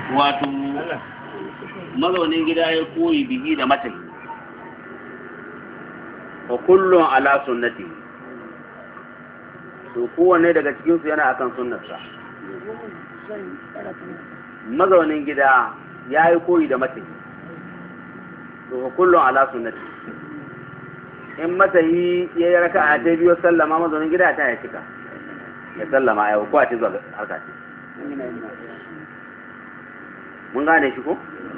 wato mazaunin gida ya koyi bihi da matahi wa kullum ala sunnati to kowanne daga cikinsu yana akan sunnarsa. Mazaunin gida ya yi koyi da matahi to wa kullum ala sunnati in matahi ya yi raka'a ta biyu sallama mazaunin gida ta ya cika ya sallama ya ko a ce zuwa harka ce. Mun gane shi ko?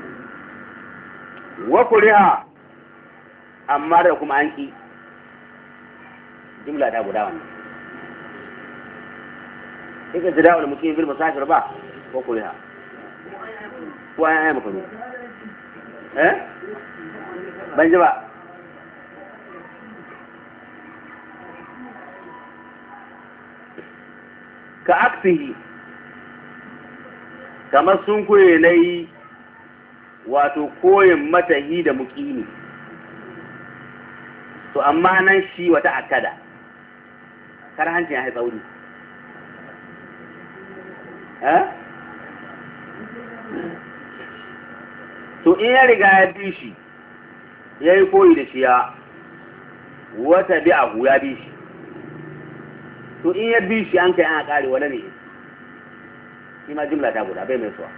Wa kuriha amma da kuma an ki jimla ta guda wannan ika jira wal mukim bil musafir ba wa kuriha ko an yi maka ban ji ba ka aksihi kamar sun koye na yi wato koyin matahi da mukini to amma nan shi wata akada kar hancin ya tsauri to in ya riga ya bi shi ya yi koyi da shi ya wata bi abu ya bi shi to in ya bi shi an kai an kare wala ne shi ma jimla ta guda bai mai suwa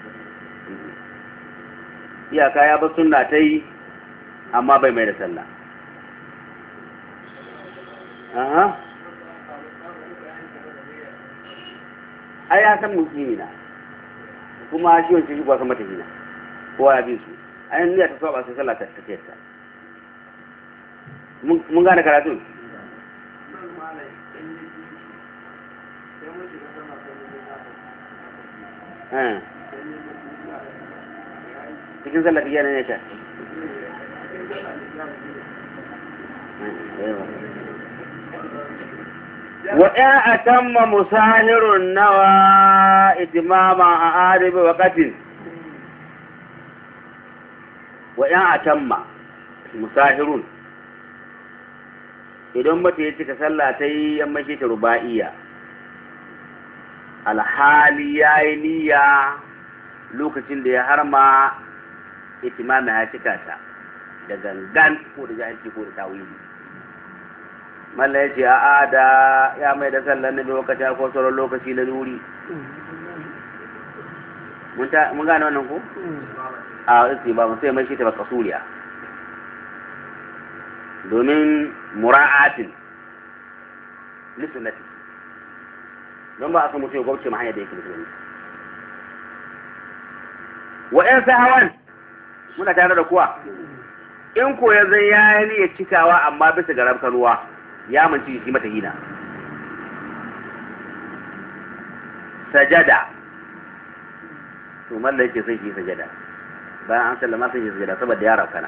iyaka ya ba sunna ta yi amma bai mai da sallah. Ai ya san musulmi na kuma shi wancan shi kwasan mata hina kowa ya bi su ayin niyya ta saba sai sallah ta tafiyarta. Mun gane karatun? cikin sallar iya ne ta wa ya atamma musahirun nawa itimama a aribi waqatin wa ya atamma musahirun idan mace ya cika sallah ta yi yammaci ta ruba'iyya alhali ya yi niyya lokacin da ya harma itimami ya cika ta da gangan ko da jahilci ko da tawili malla ya ce a'a da ya mai da sallar na lokaci ko sauran lokaci na nuri mun gane wannan ko a isi ba mu sai mai shi ta baka suriya domin mura'atin lissunati don ba a san mutum ya gwabce ma hanyar da yake musulmi wa ƴan sahawan muna tare da kuwa in ko ya zai ya yi niyyar cikawa amma bisa ga rabkan ruwa ya manci shi mata hina sajada to mallan yake sai shi sajada bayan an sallama sai shi sajada saboda ya rabkana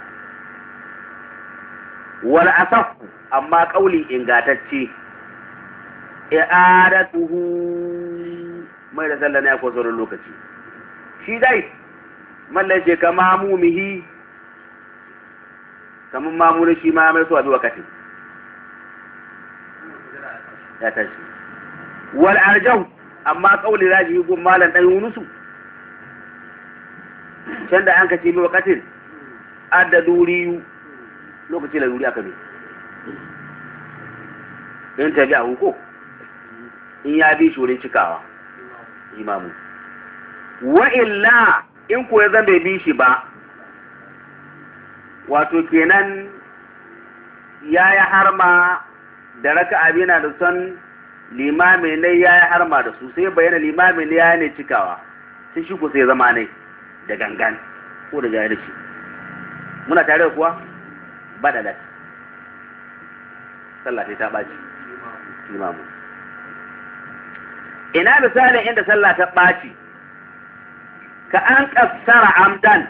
wal asaf amma kauli ingatacce i'adatuhu mai da sallah ne a kosoron lokaci shi dai mallan ce kama mumihi kaman mamuni shi ma mai so a bi wakati ya tashi wal arjau amma kauli raji gun malan dan yunusu can da an kace bi wakatin adda duri lokaci la duri aka bi in tabi a huko in ya bi shi wurin cikawa imamu wa illa in ko ya zan bai bi shi ba wato kenan ya yi harma da raka abina da son limami ne ya yi harma da su sai bayyana limami ne ya ne cikawa sai shi ko sai zama ne da gangan ko da jayar shi muna tare kuwa ba da lati sallah sai ta ɓaci imamu ina misalin inda sallah ta ɓaci ka an ƙasara amdan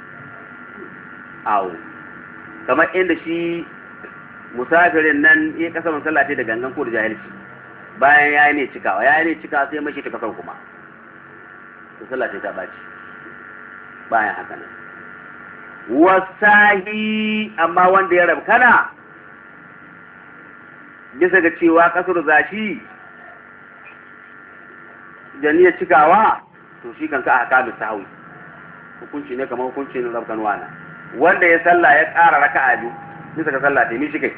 awo kamar inda shi musafirin nan ya kasa sallah da gangan ko da jahilci bayan ya yi ne cikawa sai mashi ta kasar kuma to sallah ta ɓaci bayan haka nan wasahi amma wanda ya rabkana bisa ga cewa kasar zashi janiyar cikawa to shi kanka a hakamin sahawi hukunci ne kamar hukuncin rabkan wana wanda ya sallah ya ƙara raka'a biyu bisa ga sallah ta mi shi kai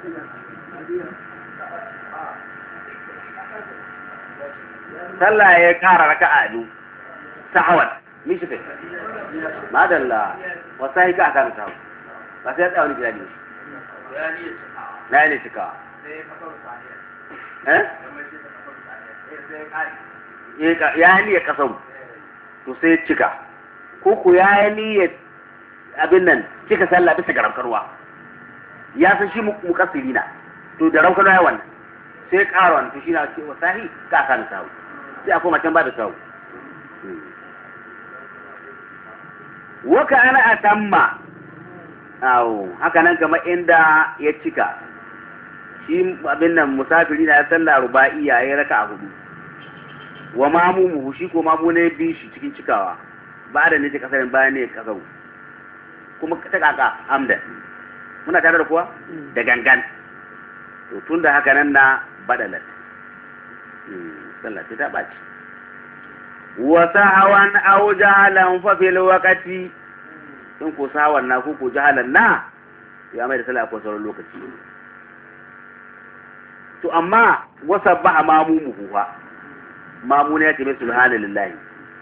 sallah ya ƙara raka'a biyu sahwan mi shi kai madalla wasahi ka aka sahu ba sai ya tsaya wani gida ne na ne cika ya yi niyyar kasar to sai cika ko ya yi niyyar abin nan cika sallah bisa ga raukarwa ya san shi mukassiri na to da raukarwa ya wannan sai ƙara wani to shi na ce wasahi ka aka na sahu sai a koma can ba da sahu waka ana atamma awo haka nan kamar inda ya cika shi abin nan musafiri na ya sallah ruba'iya ya raka a hudu wa mamumu shi ko mamu ne bi shi cikin cikawa ba da ne ta kasarin bayan ne kasau kuma ta kaka amda muna tare da kuwa da gangan to tun da haka nan na badalat sallah ta baci wa sahawan aw jahalan fa fil waqti in ko sahawan na ko jahalan na ya mai da sallah ko sauran lokaci to amma wasabbaha mamumuhu fa mamuna ya ce mai subhanallahi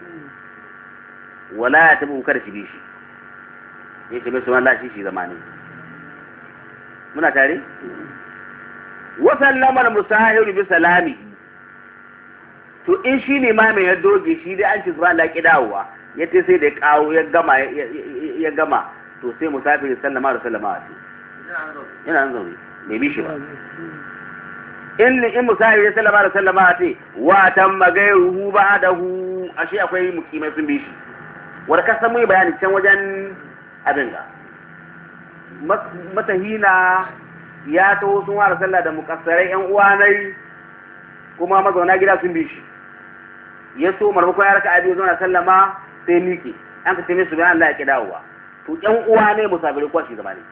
wala ya tabu kada shi bishi ya ce mai subhanallahi shi zamani muna tare wa sallama al-musahir bi salamihi to in shi ne ma mai ya doge shi dai an ci subhanallahi kidawa yace sai da ya kawo ya gama to sai musafir sallama da sallama yana nan zaune bai bishi ba in musahir ya sallama da sallama ce wa tamma gairuhu ba'dahu ashe akwai mukimai sun bi shi wanda ka san mu bayani can wajen abin ga matahina ya taho sun wara sallah da mukassarai yan uwanai kuma mazauna gida sun bi shi ya so marmakon ya raka abi zauna sallama sai miki an ka tame su bayan Allah ya kidawa to yan uwa ne musafiri kuwa shi zama ne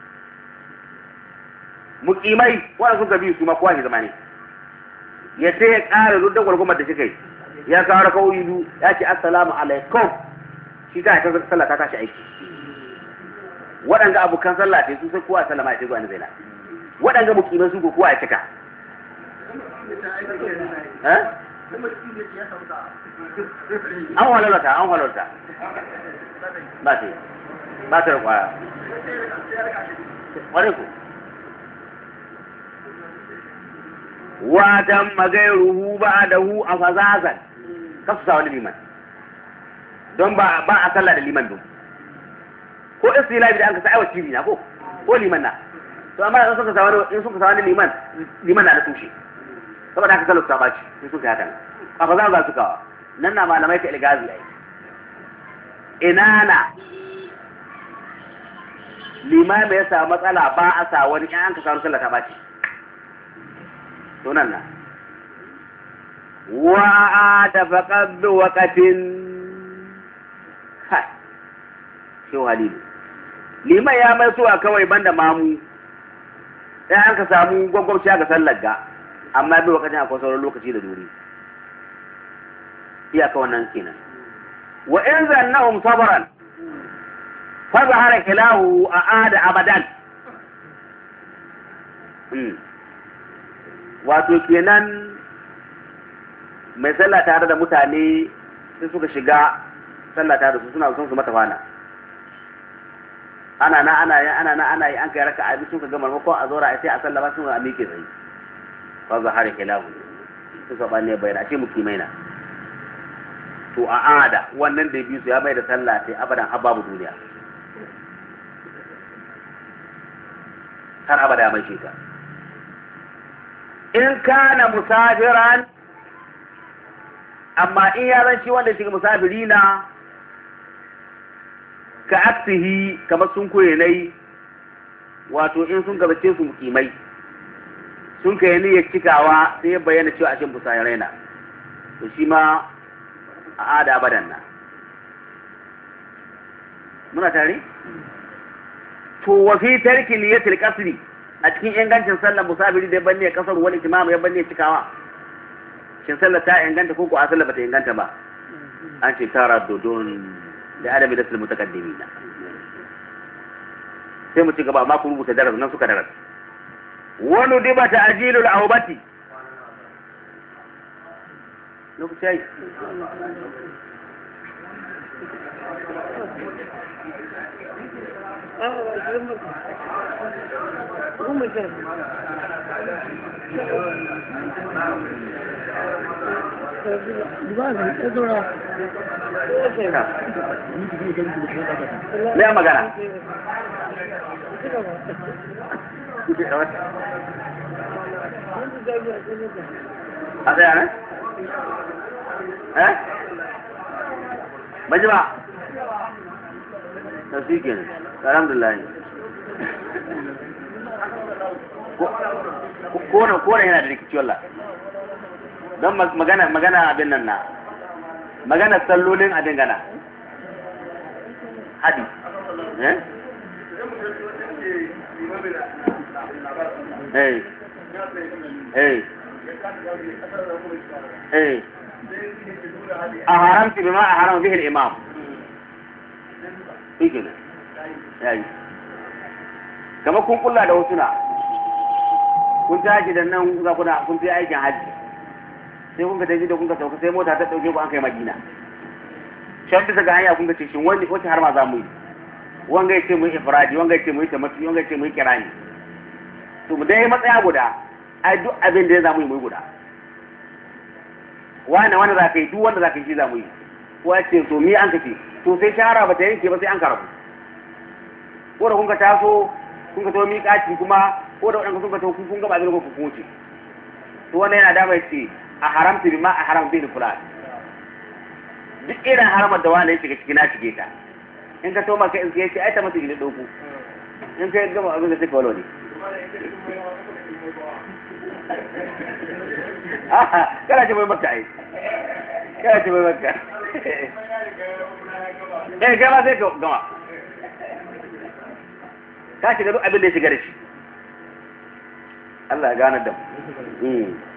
mukimai wanda suka bi su ma kuwa shi zama ne ya ce ya ƙara rudda gwargwamar da shi kai ya kawo raka biyu ya ce assalamu alaikum shi ta ta sallah ta tashi aiki waɗanga abokan sallah ce su sai kowa sallama ya ce zuwa ni zaina waɗanga mukimai su ko kowa ya cika an halarta ba ta ba ta da kwaya ƙwarai ku watan magairuhu ba da hu a fazazan kasu sa wani liman don ba a sallah da liman don ko istilabi da an ka sa aiwa cibi na ko liman na to amma in suka sa wani liman na da tushe saboda haka sallar ta baci in suka haka a fazazan su kawa nan na malamai ta ilgazi ai ina na limami ya samu matsala ba a sa wani in an ka samu sallah ta baci sunan nan wa da faqad waqatin ha shehu halilu liman ya mai suwa kawai banda mamu sai an ka samu gwagwamci ga sallar ga amma bai wakatin akwai sauran lokaci da duri iyaka wannan kenan wa in zannahum sabran fa zahara kilahu aada abadan wato kenan mai sallah tare da mutane sai suka shiga sallah tare da su suna son su mata fana ana yi an kai raka abi suka gama maimakon a zora sai a sallama sun a miƙe tsaye fa zahara kilahu suka banne bayana ce mukimai na to a ada wannan da biyu su ya mai da sallah sai abadan har babu duniya har abada mai sheka in kana musafiran amma in ya zan shi wanda shiga musafiri na ka aksihi kamar sun koye nai wato in sun gabace su mukimai sun kai niyyar cikawa sai ya bayyana cewa a cikin musafirai na to shi ma a ada badan na muna tare to wa fi tarki niyyatil qasri a cikin ingancin sallar musafiri da ya banne ya kasar wani imamu ya banne cikawa shin sallar ta inganta ko a sallar bata inganta ba an ce tara dodon da adabi da mutaqaddimina sai mu ci gaba amma ku rubuta daras nan suka daras wani diba ta ajilul ahubati lokaci yayi me magana a tsaya ne? Baji ba? Ta fi ke ne, alhamdulillah ne. Kone yana da rikici wallah. Don magana abin nan na, magana sallolin abin gana. Hadi. أهرمت بما أهرم به الإمام في كده يعني كما كن كل هذا وسنا كنت أجد أنه كنت أيك حج sai kun ka tafi da kun ka sauka sai mota ta dauke ku an kai Madina shan bisa ga hanya kun ga shin wani wace har ma za mu yi wanga yace mu ifradi wanga yace mu yi tamattu wanga yace mu yi kirani to mu dai matsaya guda ai duk abin da ya zamu yi mu guda wani za ka yi duk wanda za ka yi shi za mu yi ko ya ce to mi an kace to sai shahara ba ta yanke ba sai an karabu ko da kun ka taso kun ka to mi kaci kuma ko da wadanka sun ka to kun ga ba zai ku wuce to wannan yana da mai ce a haramta bi ma a haram bi fulan duk irin haramar da wani ya shiga ciki na shige ta in ka to maka in sai ce ai ta mutu ne dauku in kai gama abin da take walo ne kana ce mai makka ai kana ce mai makka gama sai ka gama ka shiga duk abin da ya shiga da shi Allah ya gane da mu